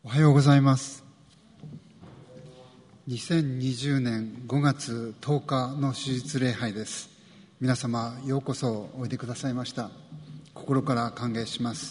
おはようございます。2020年5月10日の手術礼拝です。皆様ようこそおいでくださいました。心から歓迎します。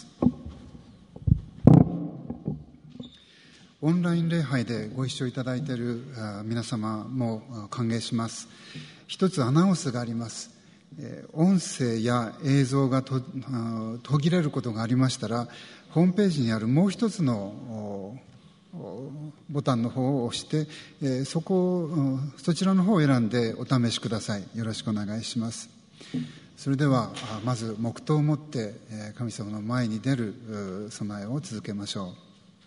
オンライン礼拝でご一緒いただいている皆様も歓迎します。一つアナウンスがあります。音声や映像が途切れることがありましたら、ホームページにあるもう一つのボタンの方を押して、そちらの方を選んでお試しください。よろしくお願いします。それではまず黙祷を持って神様の前に出る備えを続けましょう。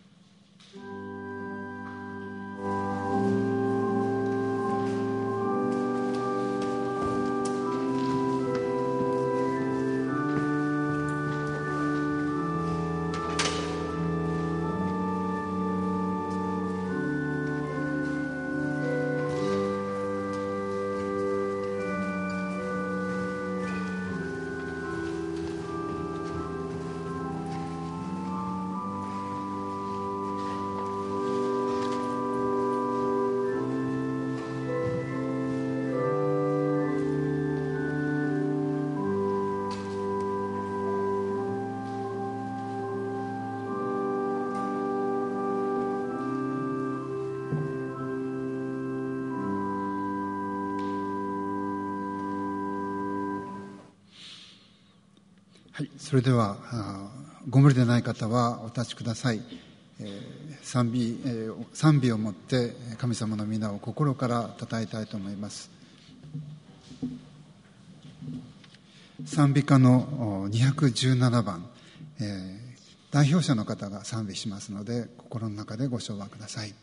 はい、それではご無理でない方はお立ちください。賛美をもって神様の皆を心から称えたいと思います。賛美歌の217番、代表者の方が賛美しますので、心の中でご唱和ください。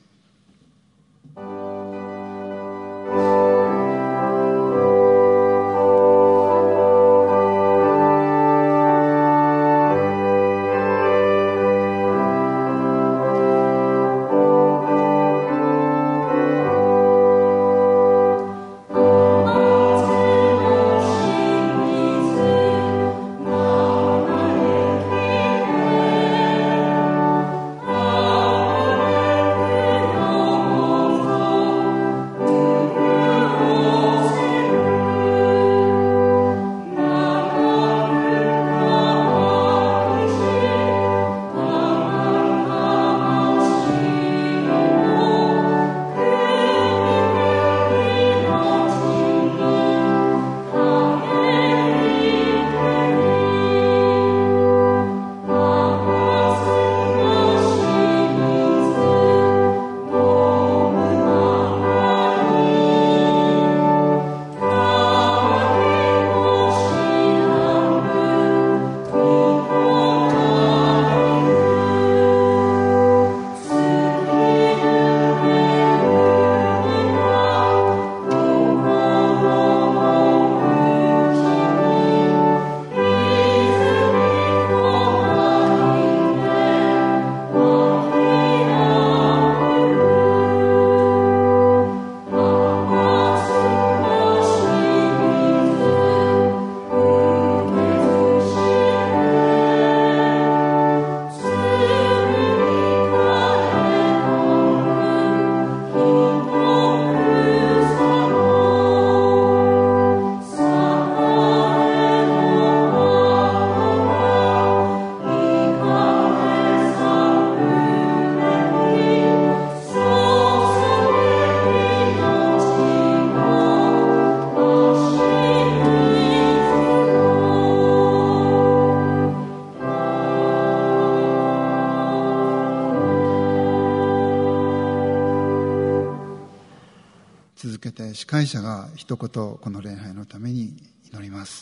司会者が一言この礼拝のために祈ります。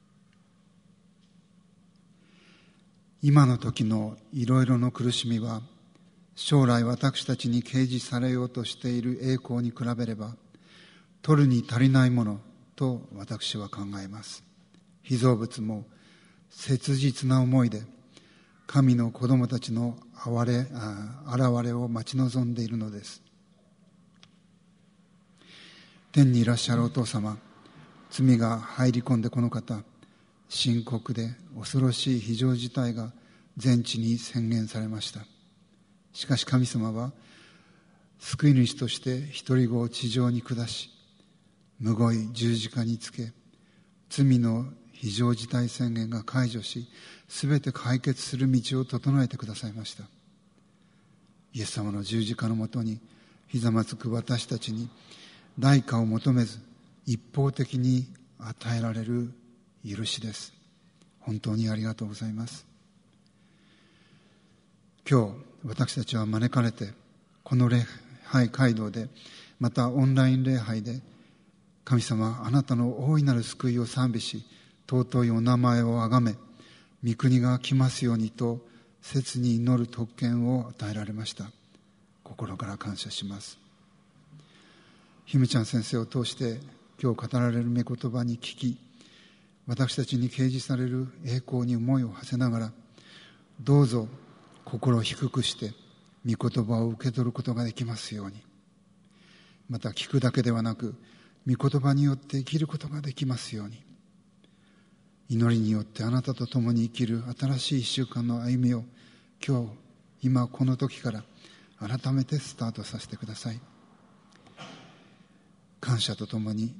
今の時のいろいろの苦しみは将来私たちに掲示されようとしている栄光に比べれば取るに足りないものと私は考えます。被造物も切実な思いで神の子供たちの現れを待ち望んでいるのです。天にいらっしゃるお父様、罪が入り込んでこの方、深刻で恐ろしい非常事態が全地に宣言されました。 しかし神様は救い主として一人子を地上に下し、むごい十字架につけ、罪の非常事態宣言が解除し、すべて解決する道を整えてくださいました。イエス様の十字架のもとにひざまずく私たちに代価を求めず一方的に与えられる許しです。本当にありがとうございます。今日私たちは招かれて、この礼拝街道で、またオンライン礼拝で、神様あなたの大いなる救いを賛美し、尊いお名前をあがめ、御国が来ますようにと切に祈る特権を与えられました。心から感謝します。ひむちゃん先生を通して今日語られる御言葉に聞き、私たちに掲示される栄光に思いを馳せながら、どうぞ心を低くして御言葉を受け取ることができますように、また聞くだけではなく御言葉によって生きることができますように、祈りによってあなたと共に生きる新しい一週間の歩みを今日今この時から改めてスタートさせてください。感謝とともに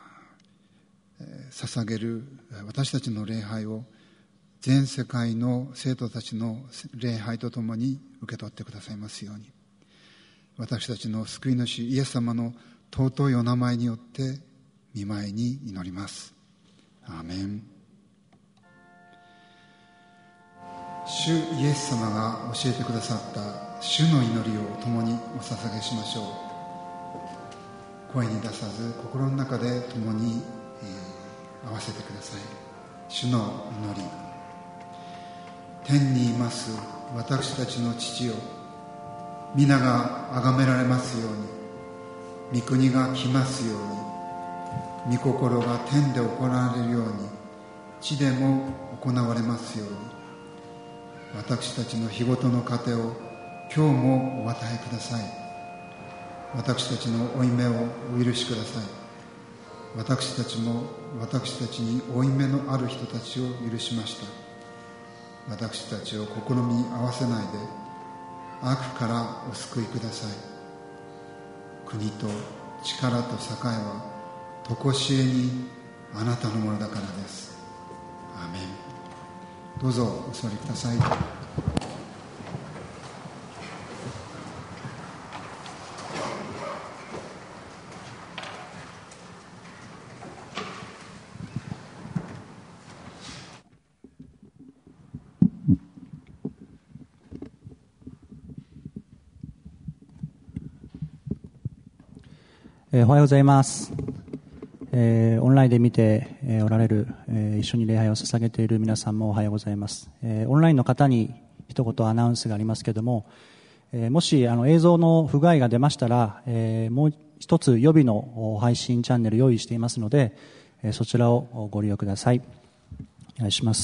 捧げる私たちの礼拝を全世界の生徒たちの礼拝とともに受け取ってくださいますように、私たちの救い主イエス様の尊いお名前によって御前に祈ります。アーメン。主イエス様が教えてくださった主の祈りを共にお捧げしましょう。声に出さず心の中で共に、合わせてください。主の祈り。天にいます私たちの父よ、皆が崇められますように、御国が来ますように、御心が天で行われるように地でも行われますように、私たちの日ごとの糧を今日もお与えください。私たちの負い目をお許しください。私たちも私たちに負い目のある人たちを許しました。私たちを試みに合わせないで悪からお救いください。国と力と栄はとこしえにあなたのものだからです。アーメン。どうぞお座りください。 おはようございます。オンラインで見ておられる、一緒に礼拝を捧げている皆さんもおはようございます。オンラインの方に一言アナウンスがありますけれども、もし映像の不具合が出ましたら、もう一つ予備の配信チャンネル用意していますので、そちらをご利用ください。お願いします。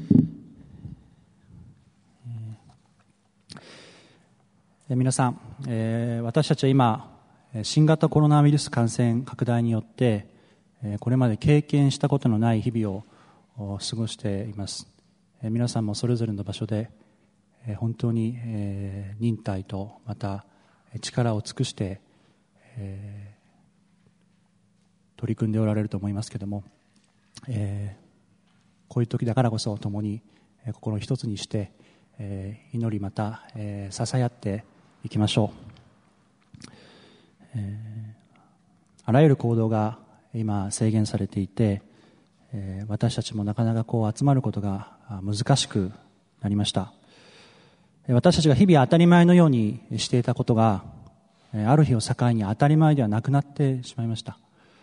皆さん、私たちは今新型コロナウイルス感染拡大によってこれまで経験したことのない日々を過ごしています。皆さんもそれぞれの場所で本当に忍耐とまた力を尽くして取り組んでおられると思いますけれども、こういう時だからこそ共に心を一つにして祈りまた支え合っていきましょう。あらゆる行動が今制限されていて、私たちもなかなか集まることが難しくなりました。私たちが日々当たり前のようにしていたことがある日を境に当たり前ではなくなってしまいました。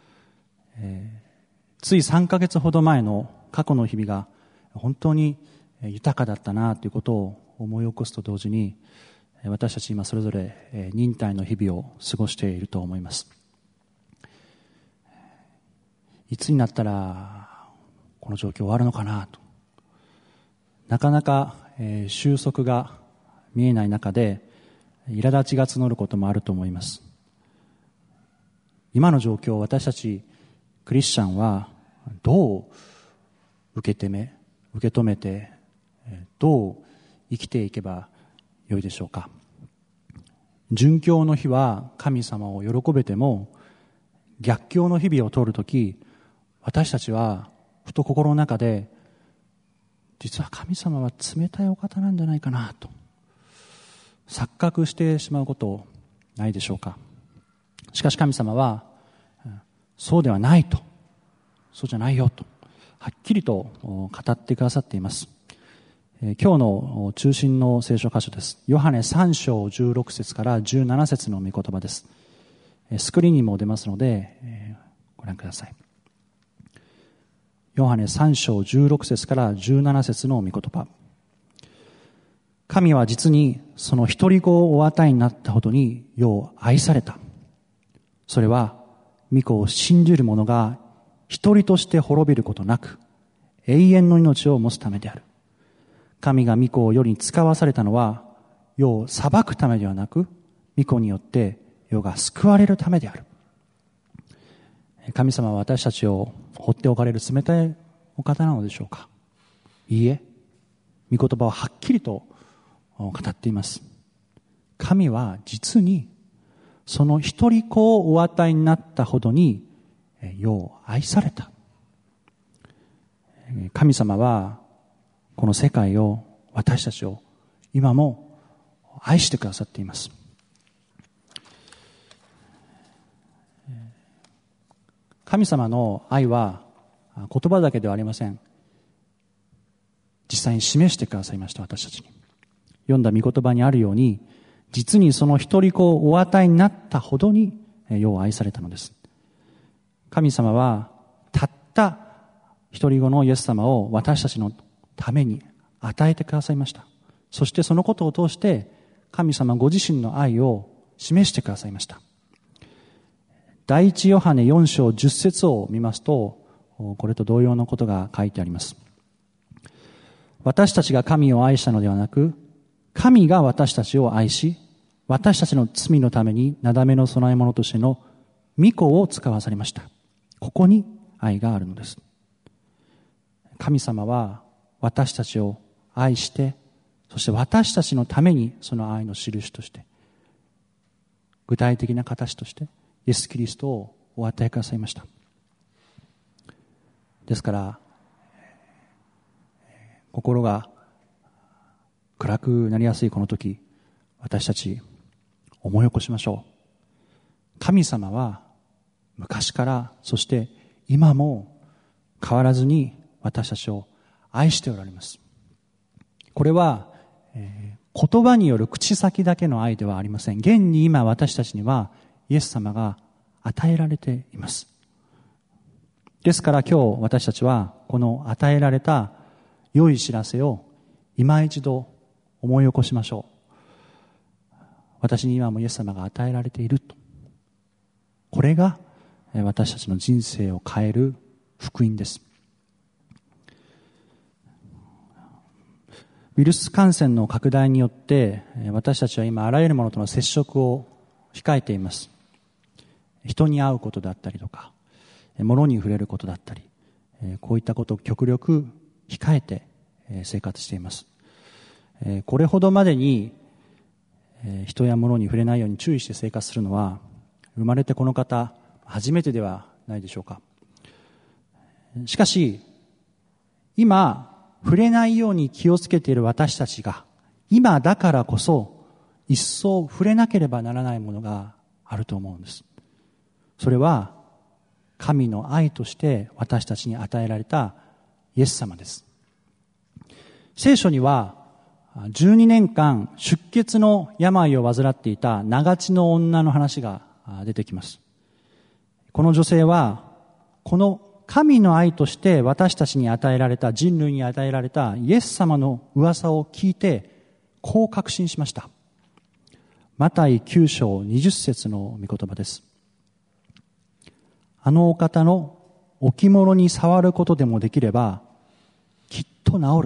つい3ヶ月ほど前の過去の日々が本当に豊かだったなということを思い起こすと同時に、私たち今それぞれ忍耐の日々を過ごしていると思います。いつになったらこの状況終わるのかなと、なかなか収束が見えない中で苛立ちが募ることもあると思います。今の状況を私たちクリスチャンはどう受け止めてどう生きていけば良いでしょうか。殉教の日は神様を喜べても、逆境の日々を通るとき、私たちはふと心の中で、実は神様は冷たいお方なんじゃないかなと錯覚してしまうことないでしょうか。しかし神様はそうではないと、そうじゃないよとはっきりと語ってくださっています。今日の中心の聖書箇所です。ヨハネ3章16節から17節の御言葉です。スクリーンにも出ますのでご覧ください。ヨハネ3章16節から17節の御言葉。神は実にその一人子をお与えになったほどに世を愛された。それは御子を信じる者が一人として滅びることなく永遠の命を持つためである。神が御子を世に使わされたのは世を裁くためではなく、御子によって世が救われるためである。神様は私たちを放っておかれる冷たいお方なのでしょうか。いいえ、御言葉ははっきりと語っています。神は実にその一人子をお与えになったほどに世を愛された。神様はこの世界を、私たちを今も愛してくださっています。神様の愛は言葉だけではありません。実際に示してくださいました。私たちに読んだ御言葉にあるように、実にその一人子をお与えになったほどに世を愛されたのです。神様はたった一人子のイエス様を私たちのために与えてくださいました。そしてそのことを通して神様ご自身の愛を示してくださいました。第一ヨハネ4章10節を見ますと、これと同様のことが書いてあります。私たちが神を愛したのではなく、神が私たちを愛し、私たちの罪のためになだめの供え物としての御子を使わされました。ここに愛があるのです。神様は私たちを愛して、そして私たちのためにその愛の印として、具体的な形としてイエス・キリストをお与えくださいました。ですから心が暗くなりやすいこの時、私たち思い起こしましょう。神様は昔から、そして今も変わらずに私たちを愛しておられます。これは、言葉による口先だけの愛ではありません。現に今私たちにはイエス様が与えられています。ですから今日私たちはこの与えられた良い知らせを今一度思い起こしましょう。私に今もイエス様が与えられていると。これが私たちの人生を変える福音です。ウイルス感染の拡大によって私たちは今あらゆるものとの接触を控えています。人に会うことだったりとか、物に触れることだったり、こういったことを極力控えて生活しています。これほどまでに人や物に触れないように注意して生活するのは、生まれてこの方初めてではないでしょうか。しかし今触れないように気をつけている私たちが、今だからこそ一層触れなければならないものがあると思うんです。それは神の愛として私たちに与えられたイエス様です。聖書には12年間出血の病を患っていた長血の女の話が出てきます。この女性はこの神の愛として私たちに与えられた、人類に与えられたイエス様の噂を聞いてこう確信しました。マタイ9章20節の御言葉です。あのお方の置物に触ることでもできればきっと治る。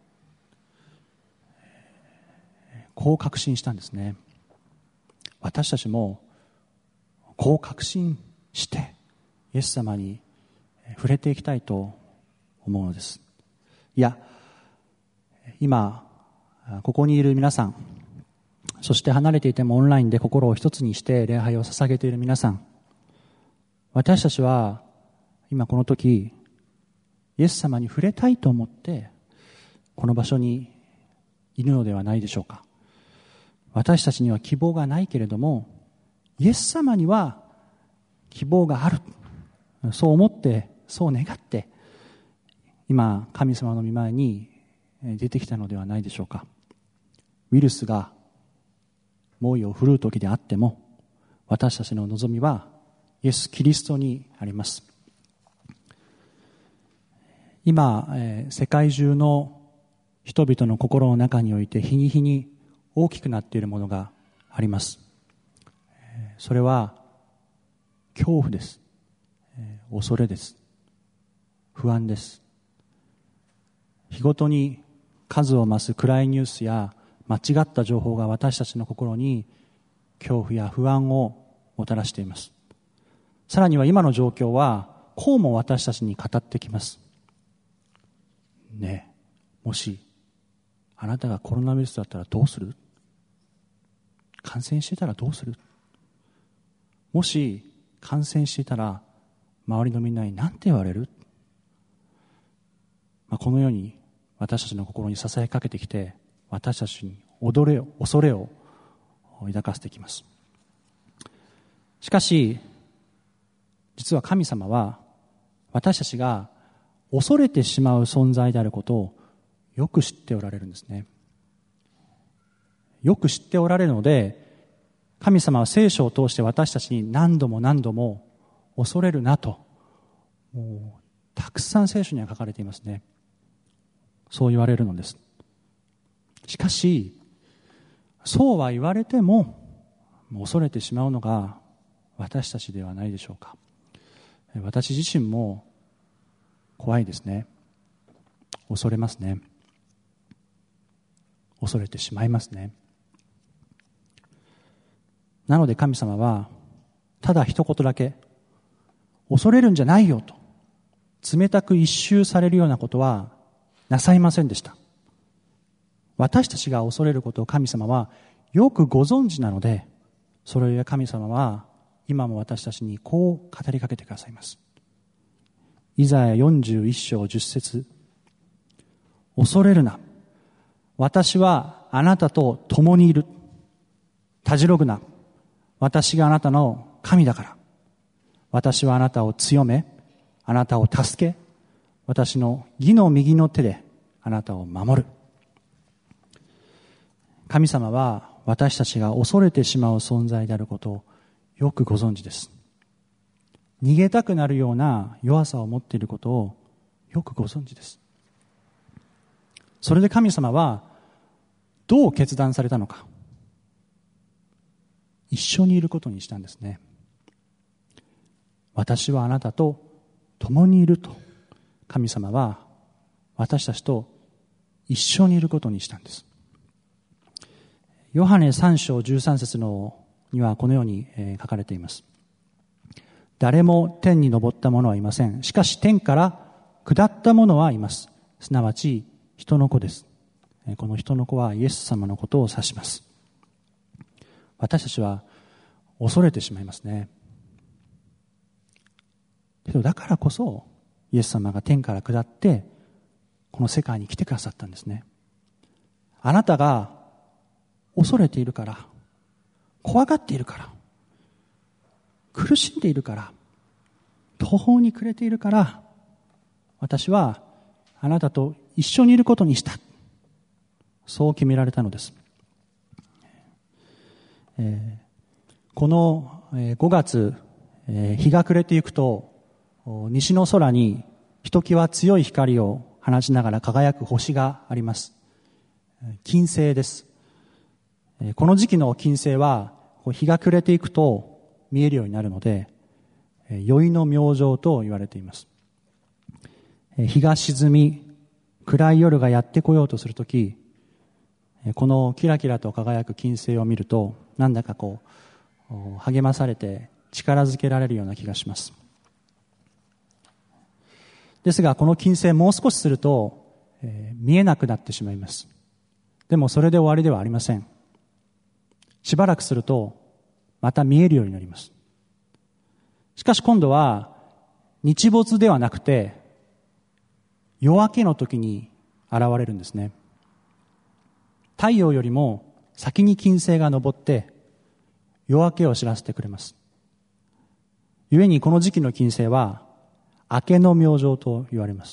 こう確信したんですね。私たちもこう確信してイエス様に触れていきたいと思うのです。いや、今ここにいる皆さん、 そして離れていてもオンラインで心を一つにして礼拝を捧げている皆さん、私たちは今この時イエス様に触れたいと思ってこの場所にいるのではないでしょうか。私たちには希望がないけれども、イエス様には希望がある、そう思ってそう願って今神様の御前に出てきたのではないでしょうか。ウイルスが猛威を振るう時であっても、私たちの望みはイエス・キリストにあります。今、世界中の人々の心の中において日に日に大きくなっているものがあります。それは恐怖です。恐れです。不安です。日ごとに数を増す暗いニュースや間違った情報が私たちの心に恐怖や不安をもたらしています。さらには今の状況はこうも私たちに語ってきます。ねえ、もしあなたがコロナウイルスだったらどうする？感染していたらどうする？もし感染していたら周りのみんなに何て言われる？このように私たちの心にささやきかけてきて、私たちに恐れを抱かせてきます。しかし実は神様は私たちが恐れてしまう存在であることをよく知っておられるんですね。よく知っておられるので、神様は聖書を通して私たちに何度も何度も恐れるなと、もうたくさん聖書には書かれていますね。そう言われるのです。しかしそうは言われても恐れてしまうのが私たちではないでしょうか。私自身も怖いですね。恐れますね。恐れてしまいますね。なので神様はただ一言だけ、恐れるんじゃないよと冷たく一蹴されるようなことはなさいませんでした。私たちが恐れることを神様はよくご存知なので、それゆえ神様は今も私たちにこう語りかけてくださいます。イザヤ41章10節、恐れるな、私はあなたと共にいる。たじろぐな、私があなたの神だから。私はあなたを強め、あなたを助け、私の義の右の手であなたを守る。神様は私たちが恐れてしまう存在であることをよくご存知です。逃げたくなるような弱さを持っていることをよくご存知です。それで神様はどう決断されたのか、一緒にいることにしたんですね。私はあなたと共にいると神様は私たちと一緒にいることにしたんです。ヨハネ3章13節にはこのように書かれています。誰も天に昇った者はいません。しかし天から下った者はいます。すなわち人の子です。この人の子はイエス様のことを指します。私たちは恐れてしまいますね。けどだからこそイエス様が天から下ってこの世界に来てくださったんですね。あなたが恐れているから、怖がっているから、苦しんでいるから、途方に暮れているから、私はあなたと一緒にいることにした。そう決められたのです。この5月、日が暮れていくと、西の空にひときわ強い光を放ちながら輝く星があります。金星です。この時期の金星は日が暮れていくと見えるようになるので、宵の明星と言われています。日が沈み暗い夜がやってこようとするとき、このキラキラと輝く金星を見るとなんだか励まされて力づけられるような気がします。ですがこの金星もう少しすると、見えなくなってしまいます。でもそれで終わりではありません。 しばらくするとまた見えるようになります。しかし今度は日没ではなくて夜明けの時に現れるんですね。太陽よりも先に金星が昇って夜明けを知らせてくれます。故にこの時期の金星は明けの明星と言われます。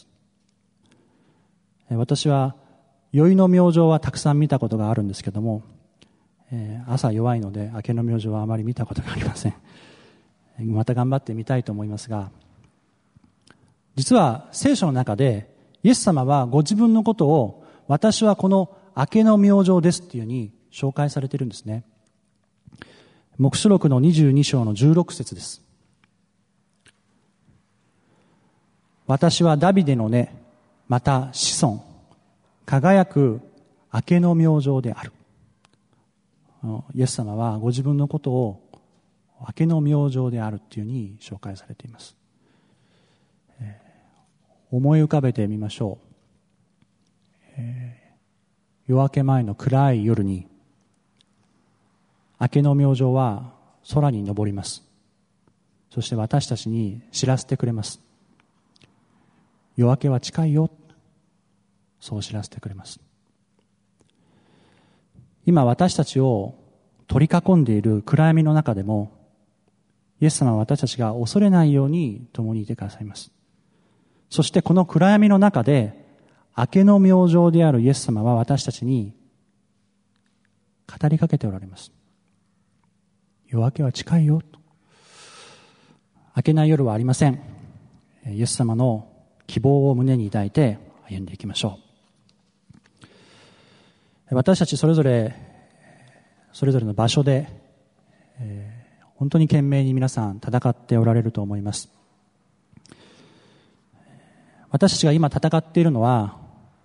私は宵の明星はたくさん見たことがあるんですけども、朝弱いので明けの明星はあまり見たことがありません。また頑張ってみたいと思いますが、実は聖書の中でイエス様はご自分のことを私はこの明けの明星ですっていうふうに紹介されているんですね。黙示録の22章の16節です。私はダビデの根、また子孫、輝く明けの明星である。イエス様はご自分のことを明けの明星であるというふうに紹介されています。思い浮かべてみましょう。夜明け前の暗い夜に明けの明星は空に昇ります。そして私たちに知らせてくれます。夜明けは近いよ、そう知らせてくれます。今私たちを取り囲んでいる暗闇の中でもイエス様は私たちが恐れないように共にいてくださいます。そしてこの暗闇の中で明けの明星であるイエス様は私たちに語りかけておられます。夜明けは近いよ。明けない夜はありません。イエス様の希望を胸に抱いて歩んでいきましょう。私たちそれぞれの場所で、本当に懸命に皆さん戦っておられると思います。私たちが今戦っているのは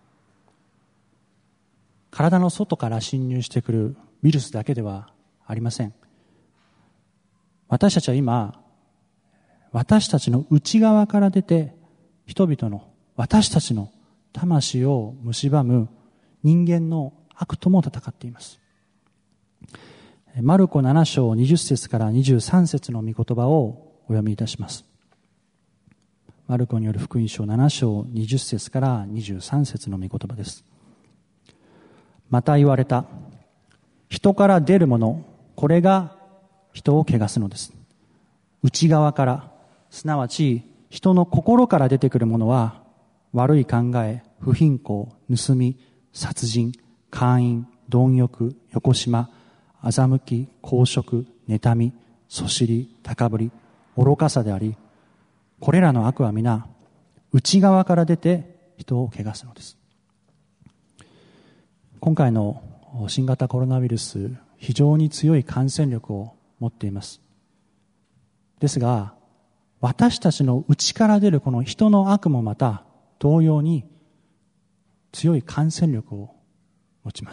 体の外から侵入してくるウイルスだけではありません。私たちは今私たちの内側から出て人々の私たちの魂を蝕む人間の悪とも戦っています。マルコ7章20節から23節の御言葉をお読みいたします。マルコによる福音書7章20節から23節の御言葉です。また言われた。人から出るもの、これが人を汚すのです。内側から、すなわち人の心から出てくるものは、悪い考え、不貧困、盗み、殺人、姦淫、貪欲、横島、欺き、公職、妬み、そしり、高ぶり、愚かさであり、これらの悪は皆内側から出て人を汚すのです。今回の新型コロナウイルス、非常に強い感染力を持っています。ですが、私たちの内から出るこの人の悪もまた同様に強い感染力を持ちます。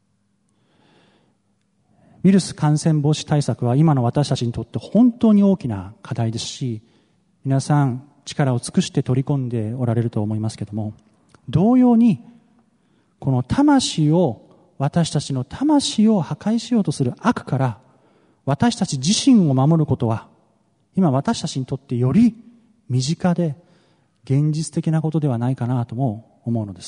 ウイルス感染防止対策は今の私たちにとって本当に大きな課題ですし、皆さん力を尽くして取り込んでおられると思いますけども、同様にこの私たちの魂を破壊しようとする悪から私たち自身を守ることは今私たちにとってより身近で現実的なことではないかなとも思うのです。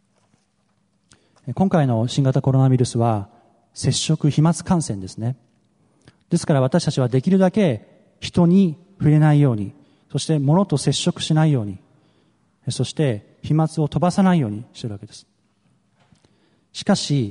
今回の新型コロナウイルスは接触飛沫感染ですね。ですから私たちはできるだけ人に触れないように、そして物と接触しないように、そして飛沫を飛ばさないようにしているわけです。しかし、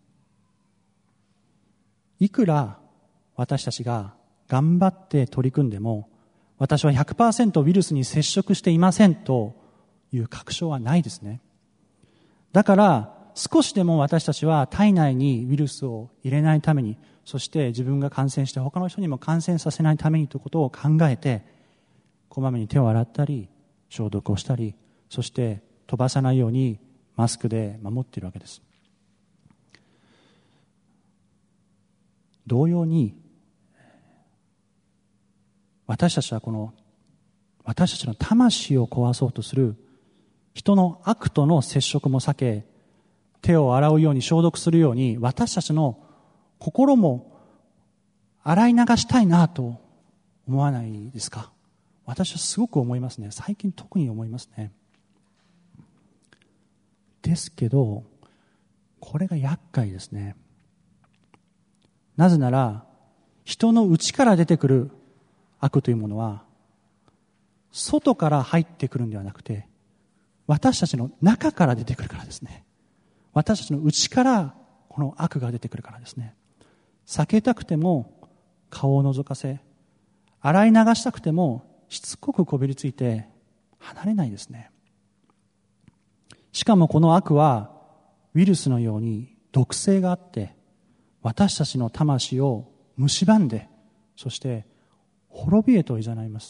いくら私たちが頑張って取り組んでも、私は 100% ウイルスに接触していませんという確証はないですね。だから少しでも私たちは体内にウイルスを入れないために、そして自分が感染して他の人にも感染させないためにということを考えて、こまめに手を洗ったり消毒をしたり、そして飛ばさないようにマスクで守っているわけです。同様に私たちは私たちの魂を壊そうとする人の悪との接触も避け、手を洗うように消毒するように私たちの心も洗い流したいなと思わないですか？私はすごく思いますね。最近特に思いますね。ですけど、これが厄介ですね。なぜなら、人の内から出てくる悪というものは、外から入ってくるんではなくて、私たちの中から出てくるからですね。私たちの内からこの悪が出てくるからですね。避けたくても顔を覗かせ、洗い流したくてもしつこくこびりついて離れないですね。しかもこの悪はウイルスのように毒性があって、私たちの魂を蝕んで、そして滅びへと誘います。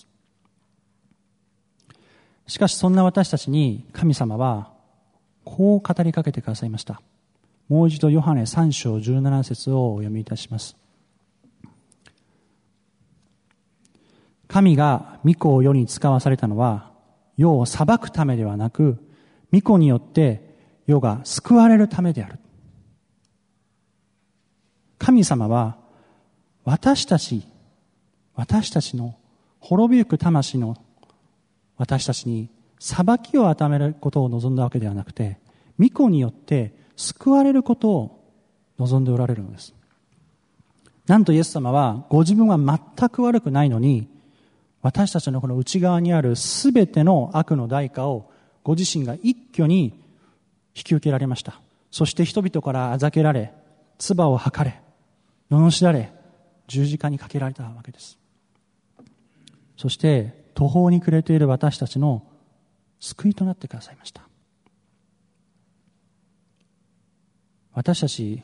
しかしそんな私たちに神様はこう語りかけてくださいました。もう一度ヨハネ3章17節をお読みいたします。神が御子を世に使わされたのは、世を裁くためではなく、御子によって世が救われるためである。神様は私たちの滅びゆく魂の私たちに裁きを与えることを望んだわけではなくて、御子によって救われることを望んでおられるのです。なんとイエス様はご自分は全く悪くないのに、私たちのこの内側にあるすべての悪の代価をご自身が一挙に引き受けられました。そして人々からあざけられ、唾を吐かれ、罵られ、十字架にかけられたわけです。そして途方に暮れている私たちの救いとなってくださいました。私たち、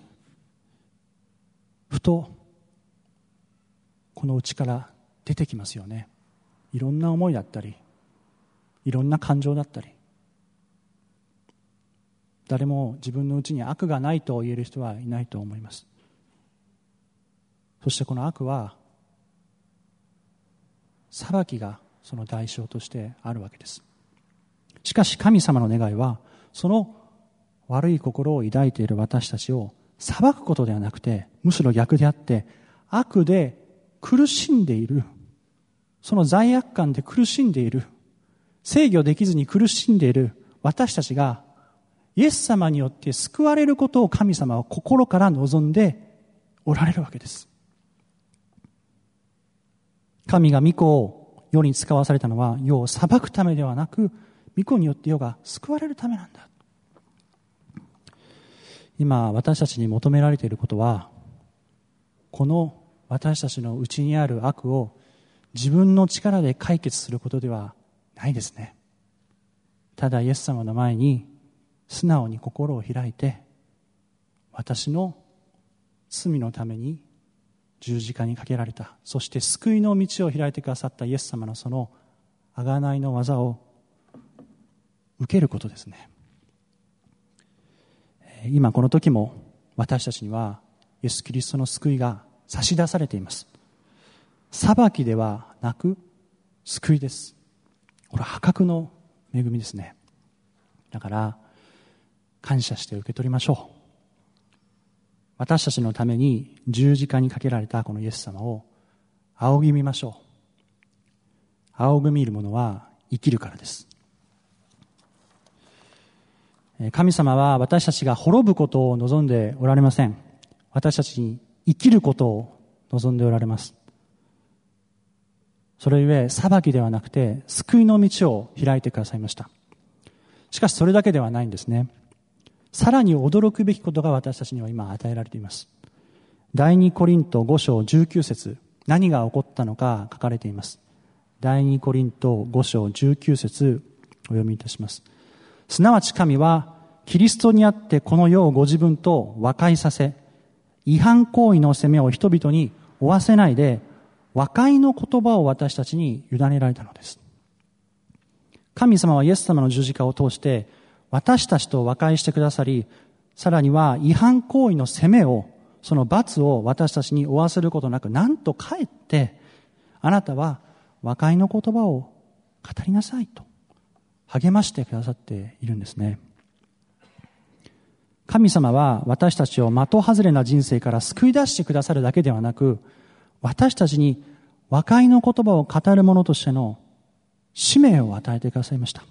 ふとこの内から出てきますよね。いろんな思いだったり、いろんな感情だったり、誰も自分の内に悪がないと言える人はいないと思います。そしてこの悪は裁きがその代償としてあるわけです。しかし神様の願いは、その悪い心を抱いている私たちを裁くことではなくて、むしろ逆であって、悪で苦しんでいる、その罪悪感で苦しんでいる、制御できずに苦しんでいる私たちがイエス様によって救われることを神様は心から望んでおられるわけです。神が御子を世に使わされたのは、世を裁くためではなく、御子によって世が救われるためなんだ。今私たちに求められていることは、この私たちの内にある悪を自分の力で解決することではないですね。ただイエス様の前に素直に心を開いて、私の罪のために十字架にかけられた、そして救いの道を開いてくださったイエス様のその贖いの技を受けることですね。今この時も私たちにはイエス・キリストの救いが差し出されています。裁きではなく救いです。これは破格の恵みですね。だから感謝して受け取りましょう。私たちのために十字架にかけられたこのイエス様を仰ぎ見ましょう。仰ぎ見る者は生きるからです。神様は私たちが滅ぶことを望んでおられません。私たちに生きることを望んでおられます。それゆえ裁きではなくて救いの道を開いてくださいました。しかしそれだけではないんですね。さらに驚くべきことが私たちには今与えられています。第2コリント5章19節、何が起こったのか書かれています。第2コリント5章19節お読みいたします。すなわち神はキリストにあってこの世をご自分と和解させ、違反行為の責めを人々に負わせないで、和解の言葉を私たちに委ねられたのです。神様はイエス様の十字架を通して私たちと和解してくださり、さらには違反行為の責めを、その罰を私たちに負わせることなく、なんとかえってあなたは和解の言葉を語りなさいと励ましてくださっているんですね。 神様は私たちを的外れな人生から救い出してくださるだけではなく、私たちに和解の言葉を語る者としての使命を与えてくださいました。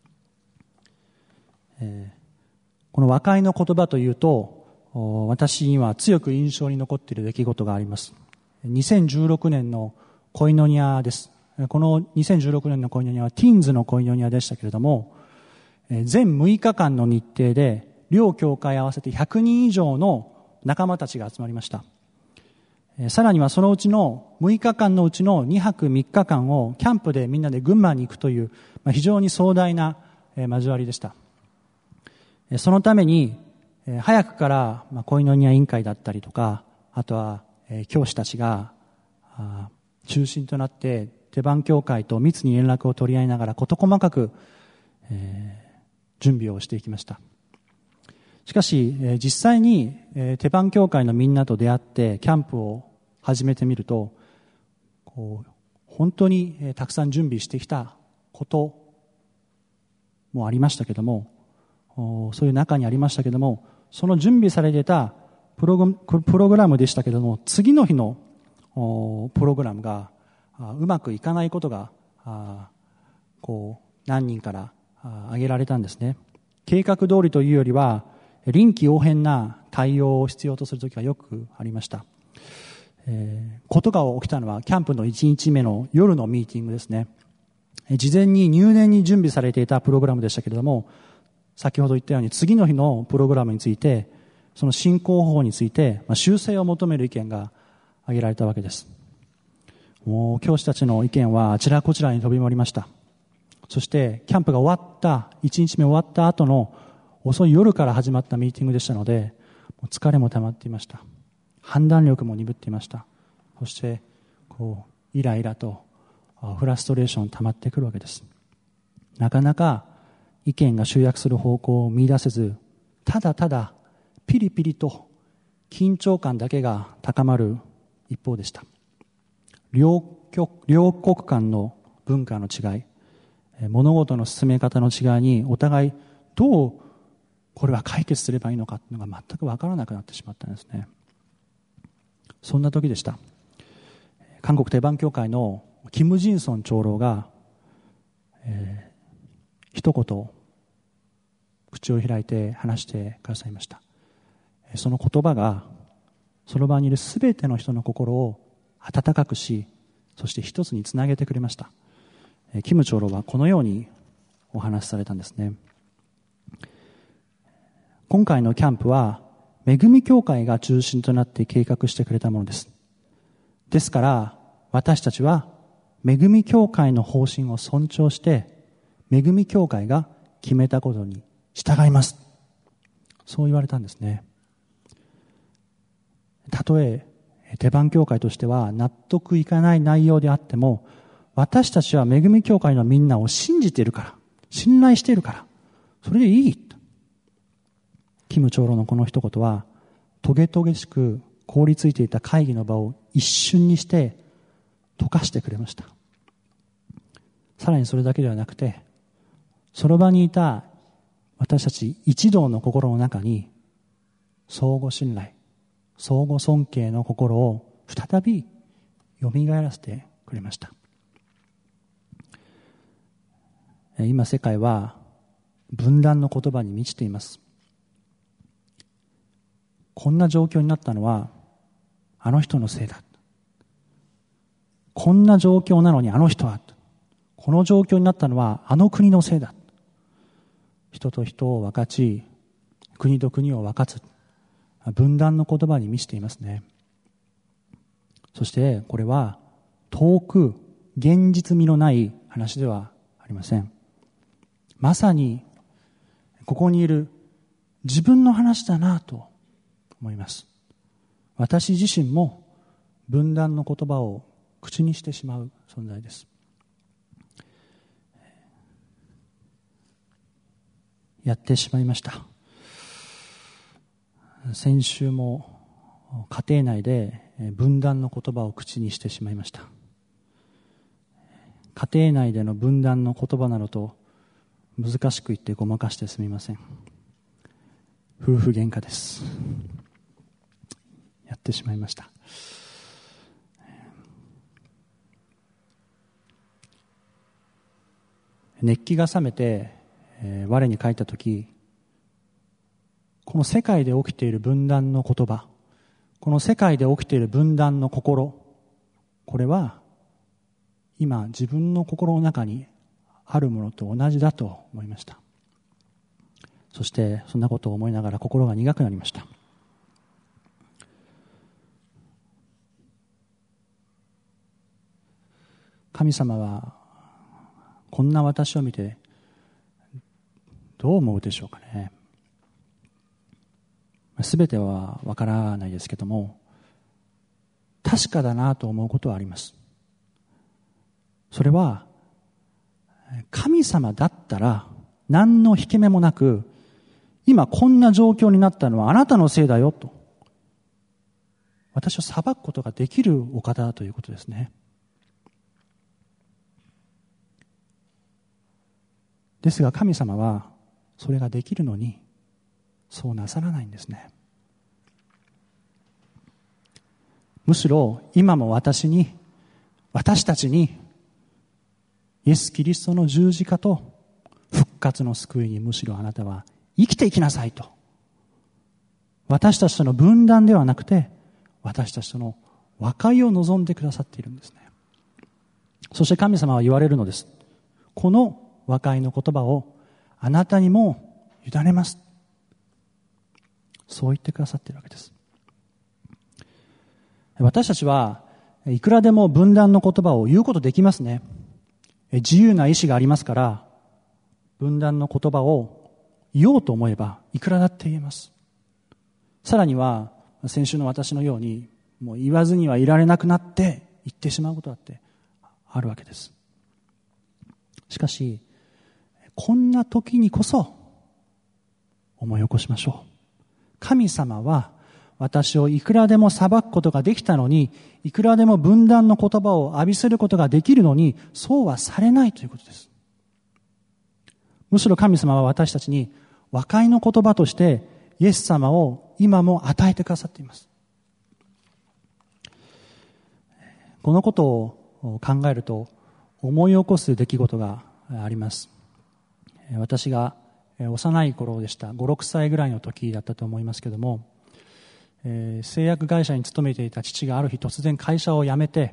この和解の言葉というと、私には強く印象に残っている出来事があります。2016年のコイノニアです。この2016年のコイノニアはティーンズのコイノニアでしたけれども、全6日間の日程で両教会合わせて100人以上の仲間たちが集まりました。さらにはそのうちの6日間のうちの2泊3日間をキャンプでみんなで群馬に行くという、非常に壮大な交わりでした。そのために早くからコイノニア委員会だったりとか、あとは教師たちが中心となって手番教会と密に連絡を取り合いながら事細かく準備をしていきました。しかし実際に手番教会のみんなと出会ってキャンプを始めてみると、本当にたくさん準備してきたこともありましたけども、そういう中にありましたけども、その準備されていたプログラムでしたけども、次の日のプログラムがうまくいかないことが何人から挙げられたんですね。計画通りというよりは臨機応変な対応を必要とするときがよくありました。ことが起きたのはキャンプの1日目の夜のミーティングですね。事前に入念に準備されていたプログラムでしたけれども、先ほど言ったように次の日のプログラムについて、その進行方法について修正を求める意見が挙げられたわけです。もう教師たちの意見はあちらこちらに飛び回りました。そしてキャンプが終わった、1日目終わった後の遅い夜から始まったミーティングでしたので、もう疲れも溜まっていました。判断力も鈍っていました。そしてイライラとフラストレーション溜まってくるわけです。なかなか意見が集約する方向を見出せず、ただただピリピリと緊張感だけが高まる一方でした。両国間の文化の違い、物事の進め方の違いにお互いどうこれは解決すればいいのかというのが全く分からなくなってしまったんですね。そんな時でした。韓国テバン教会のキム・ジンソン長老が、一言口を開いて話してくださいました。その言葉がその場にいるすべての人の心を温かくし、そして一つにつなげてくれました。キム長老はこのようにお話しされたんですね。今回のキャンプは恵み教会が中心となって計画してくれたものです。ですから私たちは恵み教会の方針を尊重して恵み教会が決めたことに従います。そう言われたんですね。たとえ手番教会としては納得いかない内容であっても、私たちは恵み教会のみんなを信じているから、信頼しているから、それでいい。キム長老のこの一言はトゲトゲしく凍りついていた会議の場を一瞬にして溶かしてくれました。さらにそれだけではなくて、その場にいた私たち一同の心の中に相互信頼、相互尊敬の心を再びよみがえらせてくれました。今世界は分断の言葉に満ちています。こんな状況になったのはあの人のせいだ。こんな状況なのにあの人は。この状況になったのはあの国のせいだ。人と人を分かち、国と国を分かつ。分断の言葉に満ちていますね。そしてこれは遠く現実味のない話ではありません。まさにここにいる自分の話だなと思います。私自身も分断の言葉を口にしてしまう存在です。やってしまいました。先週も家庭内で分断の言葉を口にしてしまいました。家庭内での分断の言葉などと難しく言ってごまかしてすみません。 夫婦喧嘩です。やってしまいました。熱気が冷めて、我に返ったとき、この世界で起きている分断の言葉、この世界で起きている分断の心、これは今自分の心の中にあるものと同じだと思いました。そしてそんなことを思いながら心が苦くなりました。神様はこんな私を見てどう思うでしょうかね。すべてはわからないですけども、確かだなと思うことはあります。それは神様だったら何の引け目もなく、今こんな状況になったのはあなたのせいだよと、私を裁くことができるお方だということですね。ですが神様はそれができるのにそうなさらないんですね。むしろ今も私たちにイエス・キリストの十字架と復活の救いに、むしろあなたは生きていきなさいと、私たちとの分断ではなくて私たちとの和解を望んでくださっているんですね。そして神様は言われるのです。この和解の言葉をあなたにも委ねます。そう言ってくださっているわけです。私たちはいくらでも分断の言葉を言うことできますね。自由な意志がありますから、分断の言葉を言おうと思えばいくらだって言えます。さらには先週の私のように、もう言わずにはいられなくなって言ってしまうことだってあるわけです。しかしこんな時にこそ思い起こしましょう。神様は私をいくらでも裁くことができたのに、いくらでも分断の言葉を浴びせることができるのに、そうはされないということです。むしろ神様は私たちに和解の言葉としてイエス様を今も与えてくださっています。このことを考えると思い起こす出来事があります。私が幼い頃でした。5、6歳ぐらいの時だったと思いますけども、製薬会社に勤めていた父がある日突然会社を辞めて、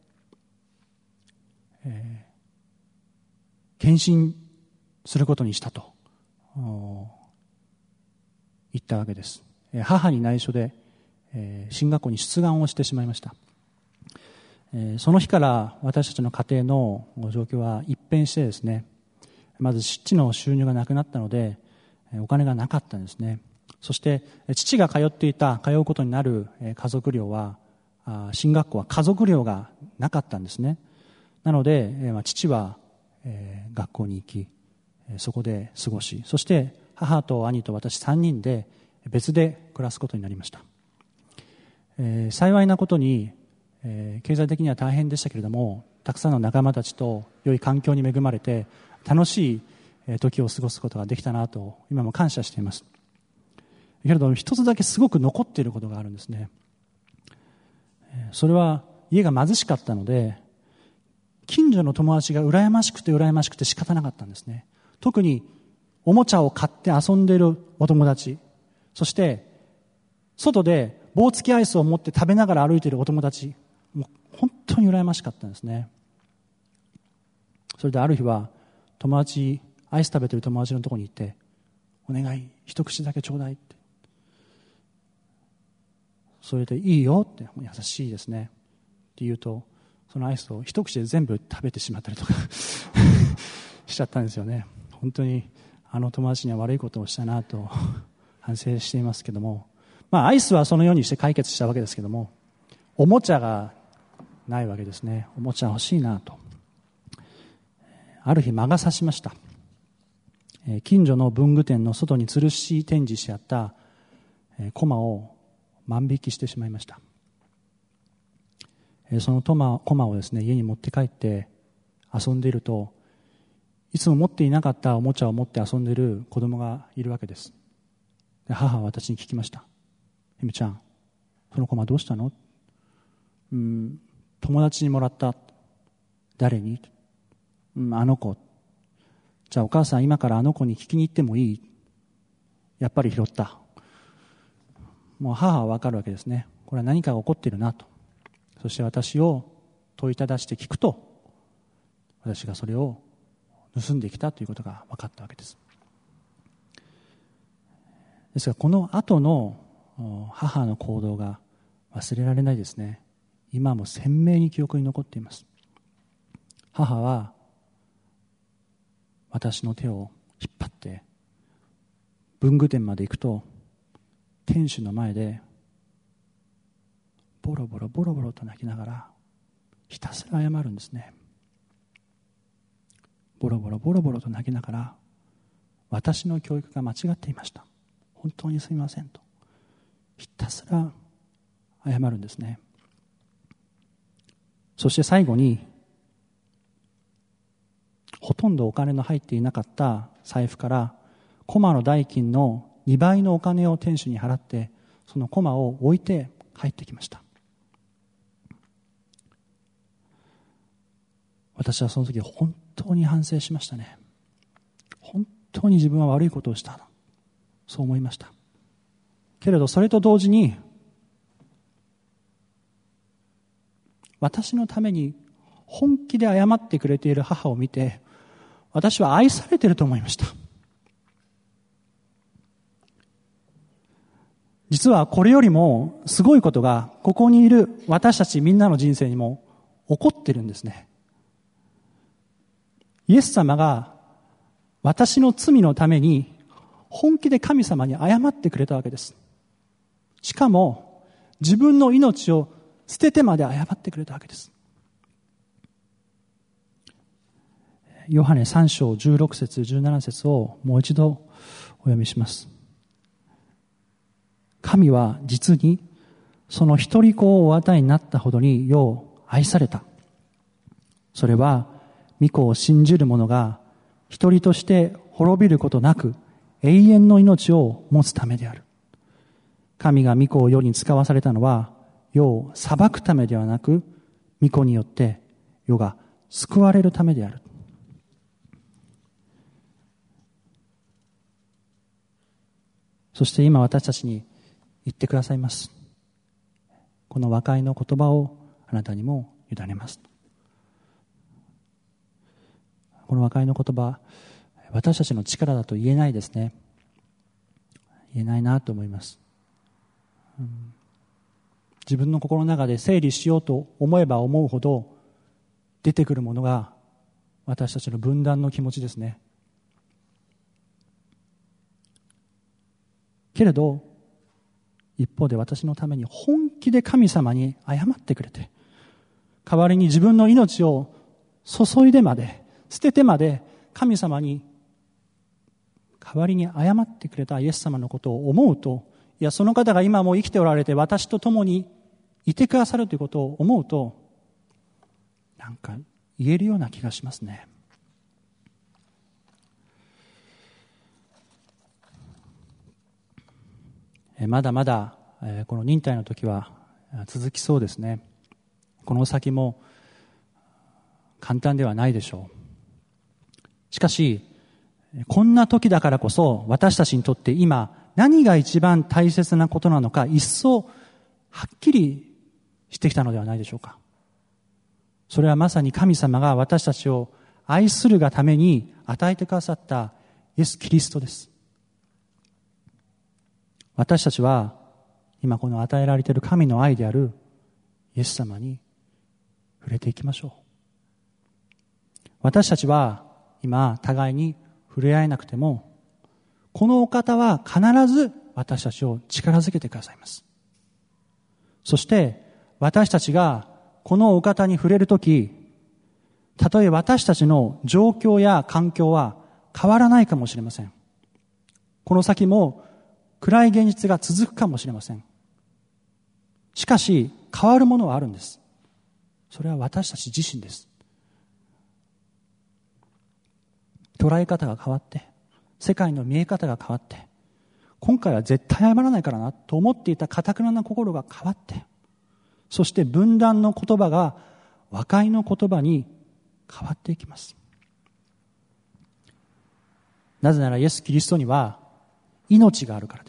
献身することにしたと言ったわけです。母に内緒で進学校に出願をしてしまいました。その日から私たちの家庭の状況は一変してですね、まず父の収入がなくなったのでお金がなかったんですね。そして父が通うことになる家族寮は、進学校は家族寮がなかったんですね。なので父は学校に行き、そこで過ごし、そして母と兄と私3人で別で暮らすことになりました。幸いなことに経済的には大変でしたけれども、たくさんの仲間たちと良い環境に恵まれて楽しい時を過ごすことができたなと今も感謝しています。けれども一つだけすごく残っていることがあるんですね。それは家が貧しかったので、近所の友達が羨ましくて仕方なかったんですね。特におもちゃを買って遊んでいるお友達、そして外で棒付きアイスを持って食べながら歩いているお友達、もう本当に羨ましかったんですね。それである日はアイス食べている友達のところに行って、お願い一口だけちょうだいって、それでいいよって、優しいですねって言うと、そのアイスを一口で全部食べてしまったりとかしちゃったんですよね。本当にあの友達には悪いことをしたなと反省していますけども、アイスはそのようにして解決したわけですけども、おもちゃがないわけですね。おもちゃ欲しいなと。ある日魔が差しました。近所の文具店の外に吊るし展示してあったコマを万引きしてしまいました。そのコマをですね、家に持って帰って遊んでいると、いつも持っていなかったおもちゃを持って遊んでいる子供がいるわけです。 で母は私に聞きました。ひむちゃん、そのコマどうしたの？友達にもらった。誰に？あの子。じゃあお母さん今からあの子に聞きに行ってもいい？やっぱり拾った。もう母はわかるわけですね。これは何かが起こっているなと。そして私を問いただして聞くと、私がそれを盗んできたということが分かったわけです。ですがこの後の母の行動が忘れられないですね。今も鮮明に記憶に残っています。母は私の手を引っ張って文具店まで行くと、店主の前でボロボロボロボロと泣きながらひたすら謝るんですね。ボロボロボロボロと泣きながら、私の教育が間違っていました、本当にすみませんとひたすら謝るんですね。そして最後に、ほとんどお金の入っていなかった財布からコマの代金の2倍のお金を店主に払って、そのコマを置いて帰ってきました。私はその時本当に反省しましたね。本当に自分は悪いことをした、そう思いました。けれどそれと同時に、私のために本気で謝ってくれている母を見て、私は愛されていると思いました。実はこれよりもすごいことがここにいる私たちみんなの人生にも起こっているんですね。イエス様が私の罪のために本気で神様に謝ってくれたわけです。しかも自分の命を捨ててまで謝ってくれたわけです。ヨハネ3章16節17節をもう一度お読みします。神は実にその一人子をお与えになったほどに世を愛された。それは御子を信じる者が一人として滅びることなく永遠の命を持つためである。神が御子を世に使わされたのは世を裁くためではなく、御子によって世が救われるためである。そして今私たちに言ってくださいます。この和解の言葉をあなたにも委ねます。この和解の言葉、私たちの力だと言えないですね。言えないなと思います。自分の心の中で整理しようと思えば思うほど出てくるものが私たちの分断の気持ちですね。けれど一方で私のために本気で神様に謝ってくれて、代わりに自分の命を注いでまで捨ててまで神様に代わりに謝ってくれたイエス様のことを思うと、いやその方が今も生きておられて私と共にいてくださるということを思うと、なんか言えるような気がしますね。まだまだこの忍耐の時は続きそうですね。この先も簡単ではないでしょう。しかしこんな時だからこそ私たちにとって今何が一番大切なことなのか一層はっきりしてきたのではないでしょうか。それはまさに神様が私たちを愛するがために与えてくださったイエス・キリストです。私たちは今この与えられている神の愛であるイエス様に触れていきましょう。私たちは今互いに触れ合えなくても、このお方は必ず私たちを力づけてくださいます。そして私たちがこのお方に触れるとき、たとえ私たちの状況や環境は変わらないかもしれません。この先も暗い現実が続くかもしれません。しかし変わるものはあるんです。それは私たち自身です。捉え方が変わって、世界の見え方が変わって、 今回は絶対謝らないからなと思っていた堅くなな心が変わって、そして分断の言葉が和解の言葉に変わっていきます。なぜならイエス・キリストには命があるからです。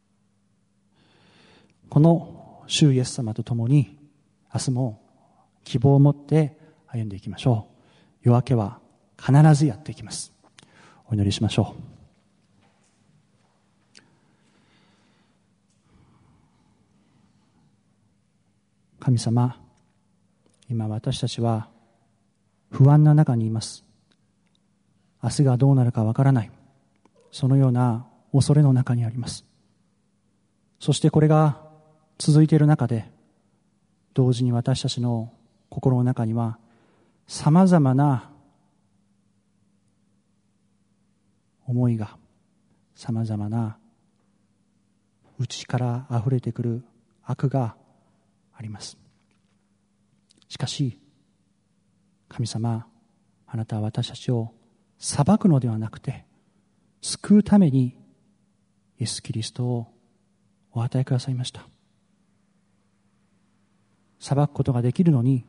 この主イエス様と共に明日も希望を持って歩んでいきましょう。夜明けは必ずやっていきます。お祈りしましょう。神様、今私たちは不安な中にいます。明日がどうなるかわからない、そのような恐れの中にあります。そしてこれが続いている中で、同時に私たちの心の中にはさまざまな思いが、さまざまな内からあふれてくる悪があります。しかし神様、あなたは私たちを裁くのではなくて救うためにイエス・キリストをお与えくださいました。裁くことができるのに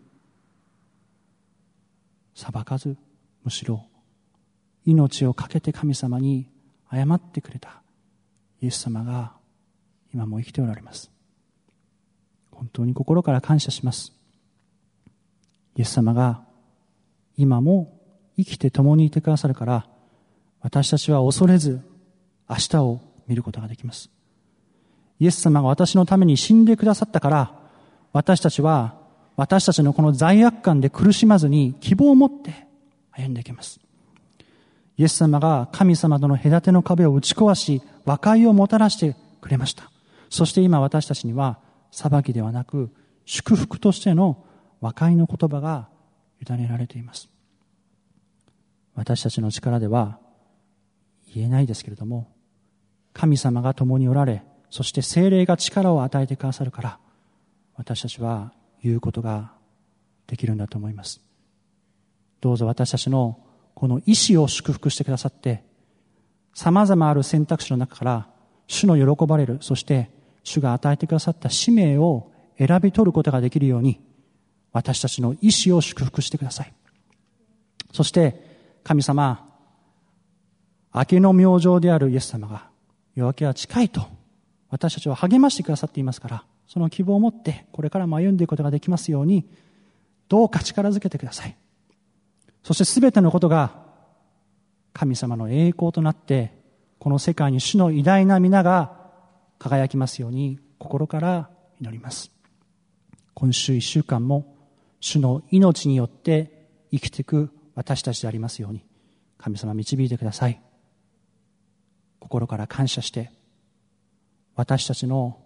裁かず、むしろ命を懸けて神様に謝ってくれたイエス様が今も生きておられます。本当に心から感謝します。イエス様が今も生きて共にいてくださるから、私たちは恐れず明日を見ることができます。イエス様が私のために死んでくださったから、私たちは私たちのこの罪悪感で苦しまずに希望を持って歩んでいけます。イエス様が神様との隔ての壁を打ち壊し、和解をもたらしてくれました。そして今私たちには裁きではなく祝福としての和解の言葉が委ねられています。私たちの力では言えないですけれども、神様が共におられ、そして聖霊が力を与えてくださるから、私たちは言うことができるんだと思います。どうぞ私たちのこの意志を祝福してくださって、様々ある選択肢の中から主の喜ばれる、そして主が与えてくださった使命を選び取ることができるように、私たちの意志を祝福してください。そして神様、明けの明星であるイエス様が夜明けは近いと私たちを励ましてくださっていますから、その希望を持ってこれからも歩んでいくことができますように、どうか力づけてください。そしてすべてのことが神様の栄光となって、この世界に主の偉大な皆が輝きますように心から祈ります。今週1週間も主の命によって生きていく私たちでありますように、神様導いてください。心から感謝して、私たちの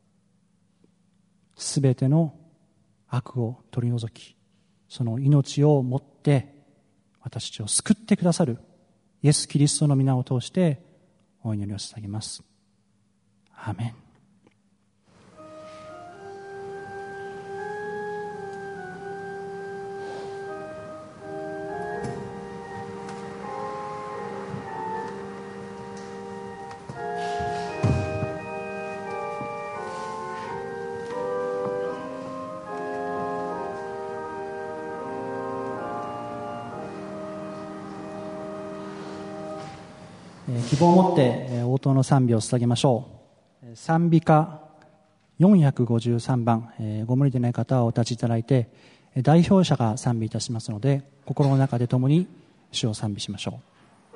すべての悪を取り除き、その命をもって私たちを救ってくださるイエス・キリストの皆を通してお祈りを捧げます。アーメン。希望を持って応答の賛美を捧げましょう。賛美歌453番、ご無理でない方はお立ちいただいて、代表者が賛美いたしますので、心の中で共に主を賛美しましょう。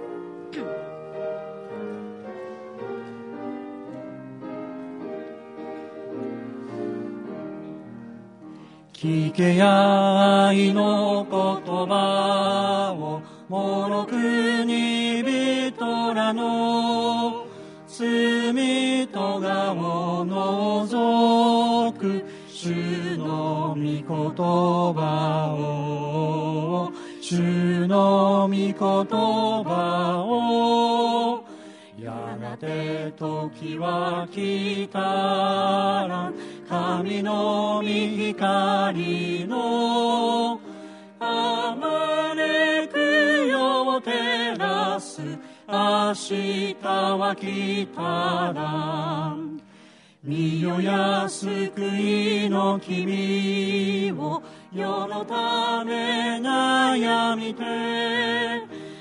聞けや愛の言葉を、もろくに人らの罪とがを除く主の御言葉を、主の御言葉を、やがて時は来たら神の御光のあまねくよ照らす明日は来たら見よや救いの君を世のため悩みて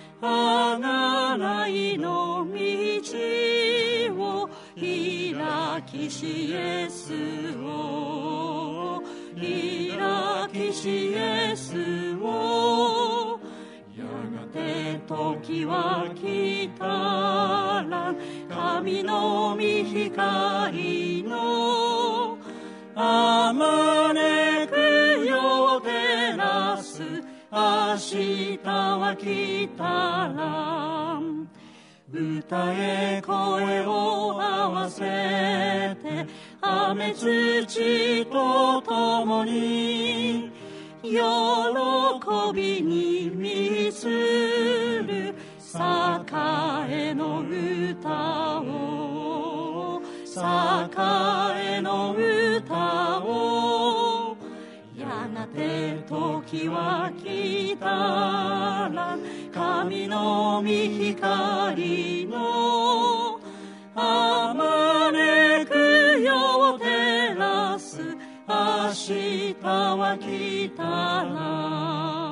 贖いの道を開きしイエスを開きしイエスをやがて時は来たら神の御光のあまねく世を照らす明日は来たら歌え声を合わせて雨土と共に喜びに満ちる栄の歌を栄の歌をやがて時は来たら神の御光のあまねく世を照らす明日は来たら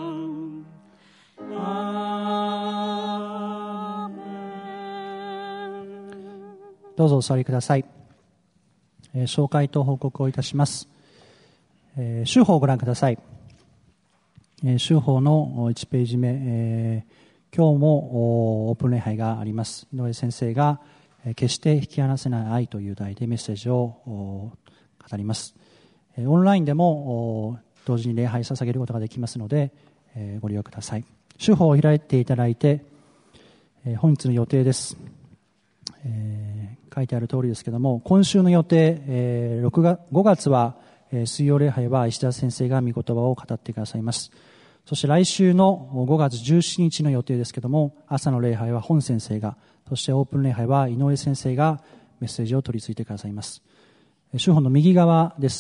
アーメン。 どうぞお座りください。紹介と報告をいたします。週報をご覧ください。週報の1ページ目、今日もオープン礼拝があります。井上先生が決して引き離せない愛という題でメッセージを語ります。オンラインでも同時に礼拝捧げることができますのでご利用ください。週報を開いていただいて本日の予定です。書いてある通りですけども、今週の予定、5月は水曜礼拝は石田先生が御言葉を語ってくださいます。そして来週の5月17日の予定ですけども、朝の礼拝は本先生が、そしてオープン礼拝は井上先生がメッセージを取り次いでくださいます。週報の右側です。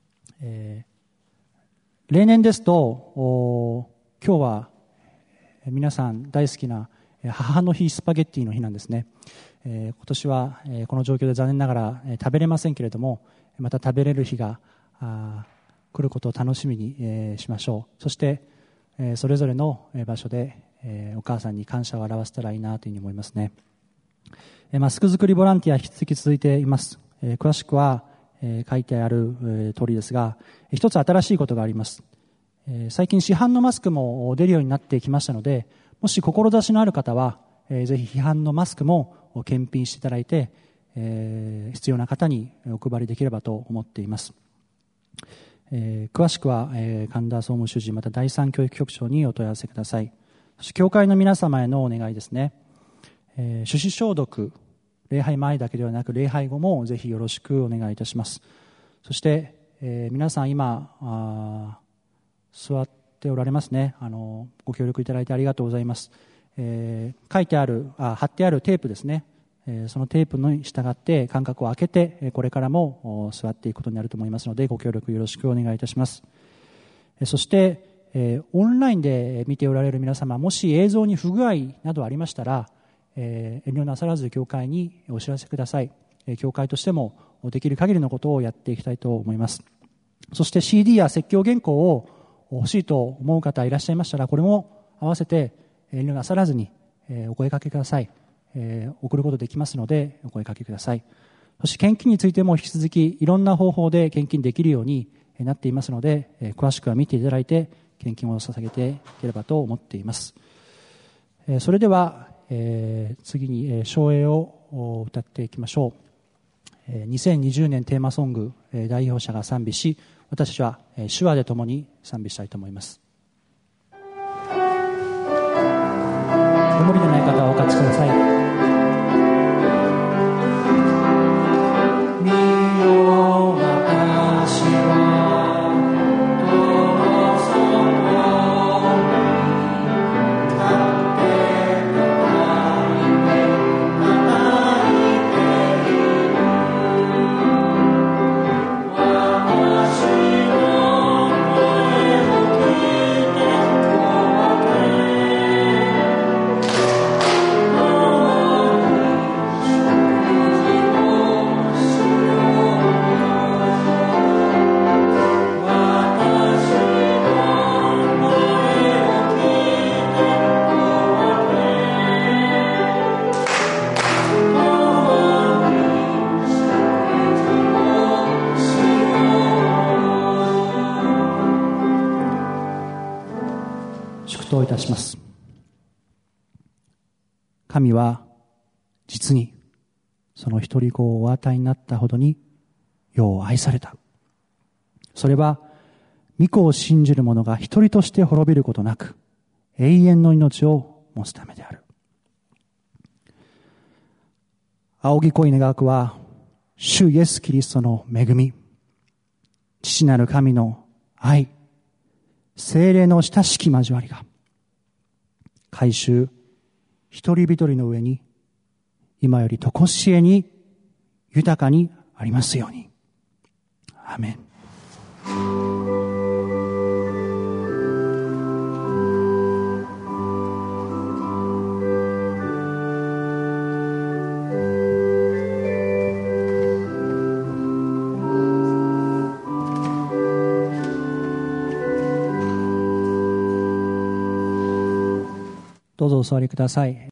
例年ですと今日は皆さん大好きな母の日スパゲッティの日なんですね。今年はこの状況で残念ながら食べれませんけれども、また食べれる日が来ることを楽しみにしましょう。そしてそれぞれの場所でお母さんに感謝を表せたらいいなというふうに思いますね。マスク作りボランティア引き続き続いています。詳しくは書いてある通りですが、一つ新しいことがあります。最近市販のマスクも出るようになってきましたので、もし志のある方はぜひ市販のマスクも検品していただいて、必要な方にお配りできればと思っています。詳しくは神田総務主事また第三教育局長にお問い合わせください。そして教会の皆様へのお願いですね。手指消毒、礼拝前だけではなく礼拝後もぜひよろしくお願いいたします。そして、皆さん今座っておられますね。ご協力いただいてありがとうございます。貼ってあるテープですね。そのテープに従って間隔を空けてこれからも座っていくことになると思いますので、ご協力よろしくお願いいたします。そしてオンラインで見ておられる皆様、もし映像に不具合などありましたら遠慮なさらず教会にお知らせください。教会としてもできる限りのことをやっていきたいと思います。そして CD や説教原稿を欲しいと思う方いらっしゃいましたら、これも合わせて遠慮なさらずにお声かけください。送ることできますのでお声かけください。そして献金についても引き続きいろんな方法で献金できるようになっていますので、詳しくは見ていただいて献金を捧げていければと思っています。それでは次に唱詠を歌っていきましょう。2020年テーマソング代表者が賛美し、私たちは手話で共に賛美したいと思います。お無理でない方はお勝ちください。 Oh 祝祷いたします。神は実にその一人子をお与えになったほどに世を愛された。それは御子を信じる者が一人として滅びることなく永遠の命を持つためである。仰ぎ恋願わくは主イエスキリストの恵み、父なる神の愛、聖霊の親しき交わりが改宗一人一人の上に今よりとこしえに豊かにありますように。アーメン。どうぞお座りください。